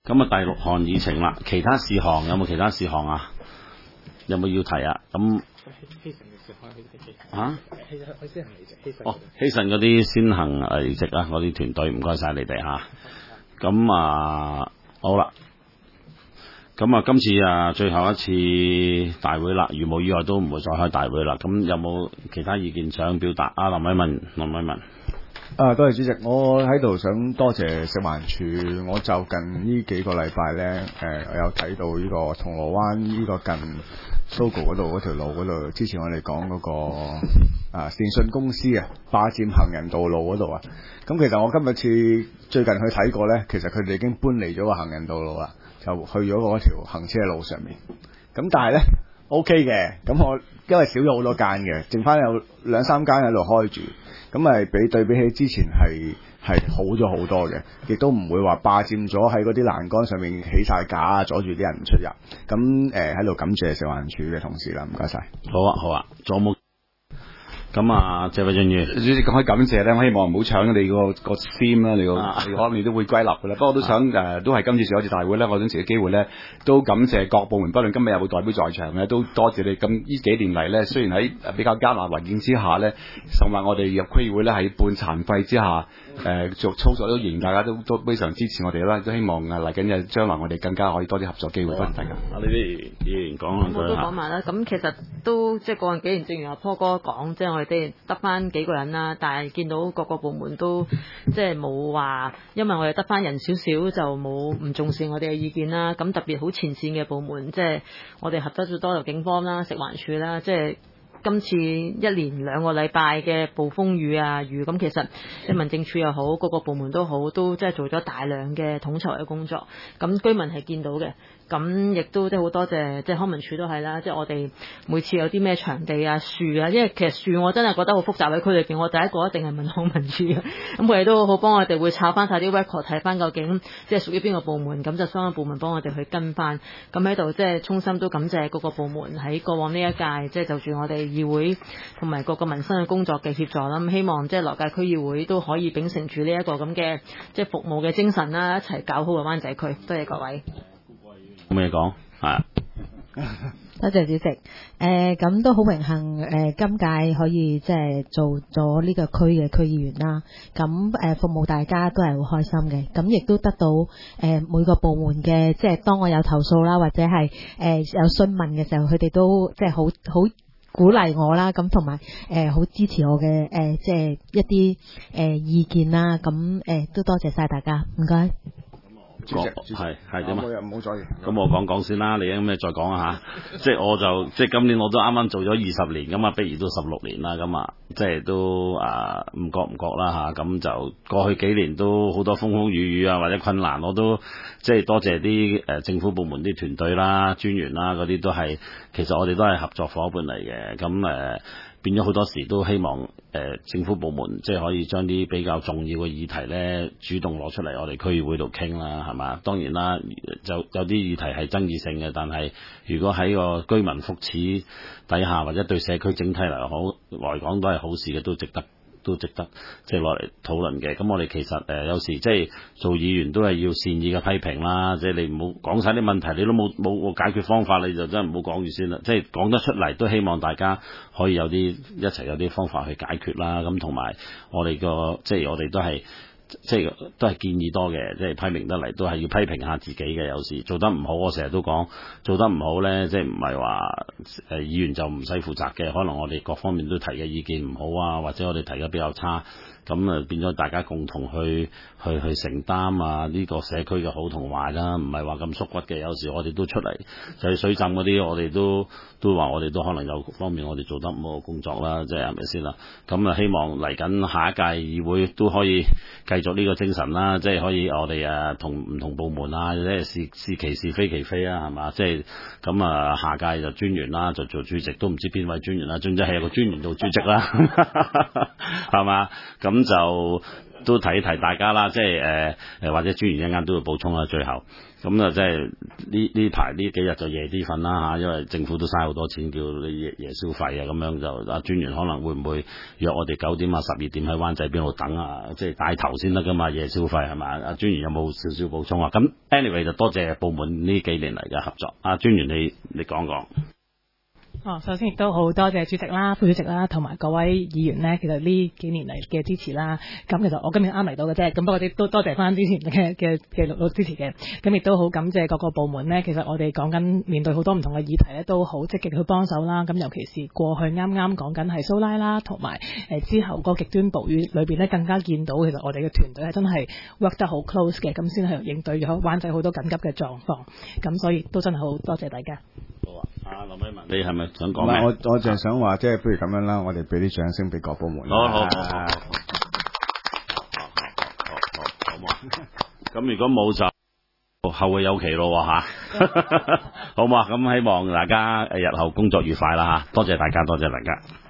咁啊，第6項議程啦，其他事項有冇其他事項啊？有冇要提啊？咁嚇？希慎嗰啲先行離職啊，嗰啲團隊唔該晒你哋嚇。咁好啦。咁啊，今次最後一次大會啦，如無意外都唔會再開大會啦。咁有冇其他意見想表達啊？林偉文。 多謝主席，我喺度想多謝食環署，我就近呢幾個禮拜咧，我有睇到呢個銅鑼灣呢個近 Sogo 嗰度嗰條路嗰度，之前我哋講嗰個電信公司霸佔行人道路嗰度啊。咁其實我最近去睇過咧，其實佢哋已經搬離咗個行人道路啦，就去咗嗰條行車路上面。咁但係咧 OK 嘅，咁我因為少咗好多間嘅，剩翻有2-3間喺度開住。咁咪對比起之前係好咗好多嘅，亦都唔會話霸佔咗喺嗰啲欄杆上面起晒架阻住啲人出入。咁喺度感謝食環署嘅同事啦，唔該晒。 好啊，仲有冇？咁謝偉俊議員， 主席講開感謝咧，我希望唔好搶你個 theme 啦，你可能你都會歸納㗎啦。不過我都想都係今次最後一次大會咧，我想藉個機會咧，都感謝各部門，不論今日有冇代表在場咧，都多謝你。咁呢幾年嚟咧，雖然喺比較艱難環境之下咧，甚至我哋入區議會咧喺半殘廢之下，做操作都仍然大家都非常支持我哋啦。都希望嚟緊嘅將來我哋更加可以多啲合作機會。多謝大家。 呢啲議員講我都講埋啦。咁其實都即係過去幾年，正如阿坡哥講，即係我哋得翻幾個人啦，但係見到各個部門都即係冇話，因為我哋得翻人少少就冇唔重視我哋嘅意見啦。咁特別好前線嘅部門，即係我哋合作咗多由警方啦、食環署啦，即係今次一連2個禮拜嘅暴風雨，咁其實即係民政處又好，各個部門都好，都即係做咗大量嘅統籌嘅工作。咁居民係見到嘅。咁亦都即係好多謝，即係康文署都係啦，即係我哋每次有啲咩場地樹因為其實樹我真係覺得好複雜喺區裏邊，我第一個一定係問康文署嘅，咁佢哋都好幫我哋會抄翻晒啲 record 睇翻究竟即係屬於邊個部門，咁就相關部門幫我哋去跟翻。咁喺度即係衷心都感謝各個部門喺過往呢一屆即係就住我哋議會同埋各個民生嘅工作嘅協助啦。咁希望即係來屆區議會都可以秉承住呢一個咁嘅即係服務嘅精神啦，一齊搞好個灣仔區。多謝各位。 冇咩講， 多謝主席。咁都好榮幸今屆可以即係做咗呢個區嘅區議員啦。咁服務大家都係好開心嘅。咁亦都得到每個部門嘅即係當我有投訴啦，或者係有詢問嘅時候，佢哋都即係好鼓勵我啦。咁同埋好支持我嘅即係一啲意見啦。咁都多謝晒大家，唔該。 主席係點啊？ 唔好阻住。 咁我講先啦，你有咩再講下？即係我就即係今年我都啱啱做咗20年，咁比如都16年啦，咁即係都唔覺啦嚇。咁就過去幾年都好多風風雨雨或者困難，我都即係多謝啲政府部門啲團隊啦、專員啦嗰啲都係，其實我哋都係合作伙伴嚟嘅。咁變咗好多時都希望政府部門即係可以將啲比較重要嘅議題咧，主動攞出嚟我哋區議會度傾啦，係嘛？當然啦，就有啲議題係爭議性嘅，但係如果喺個居民福祉底下或者對社區整體嚟講都係好事嘅，都值得即係攞嚟討論嘅。咁我哋其實有時即係做議員都係要善意嘅批評啦，即係你唔好講晒啲問題，你都冇解決方法，你就真係唔好講住先啦。即係講得出嚟，都希望大家可以一齊有啲方法去解決啦。咁同埋我哋即係我哋都係。即係都係建議多嘅，即係批評得嚟都係要批評下自己嘅。有時做得唔好，我成日都講做得唔好呢，即係唔係話議員就唔使負責嘅。可能我哋各方面都提嘅意見唔好啊，或者我哋提得比較差，咁變咗大家共同去承擔呢個社區嘅好同壞啦，唔係話咁縮骨嘅。有時我哋都出嚟就係水浸嗰啲，我哋都話我哋都可能有方面我哋做得唔好嘅工作啦，即係咪先啦？咁希望嚟緊下一屆議會都可以繼續呢個精神啦，即係可以我哋同唔同部門即係是其是非其非啦，係嘛？即係咁下屆就專員啦，就做主席，都唔知邊位專員啦，總之係有個專員做主席啦，係嘛？咁就都提一提大家啦，即係或者專員一陣間都會補充啦，最後咁啊，即係呢排呢幾日就夜啲瞓啦嚇，因為政府都嘥好多錢叫你夜消費啊，咁樣就阿專員可能會唔會約我哋9點啊12點喺灣仔邊度等啊，即係帶頭先得噶嘛，夜消費係咪？阿專員有冇少少補充啊？咁 anyway 就多謝部門呢幾年嚟嘅合作，阿專員你講講。 首先亦都好多謝主席啦、副主席啦，同埋各位議員呢。其實呢幾年嚟嘅支持啦，咁其實我今年啱嚟到嘅啫，咁不過都多謝翻之前嘅陸支持嘅，咁亦都好感謝各個部門呢。其實我哋講緊面對好多唔同嘅議題咧，都好積極去幫手啦。咁尤其是過去啱啱講緊係蘇拉啦，同埋之後個極端暴雨裏邊呢，更加見到其實我哋嘅團隊係真係 work 得好 close 嘅，咁先係應對咗灣仔好多緊急嘅狀況。咁所以都真係好多謝大家。 好啊，林偉文，你係咪想講咩？ 我淨係想話，即係不如咁樣啦，我哋俾啲掌聲俾各部門。 好嘛？咁如果冇就後會有期咯嚇，好嘛？咁希望大家日後工作愉快啦嚇，多謝大家，多謝大家。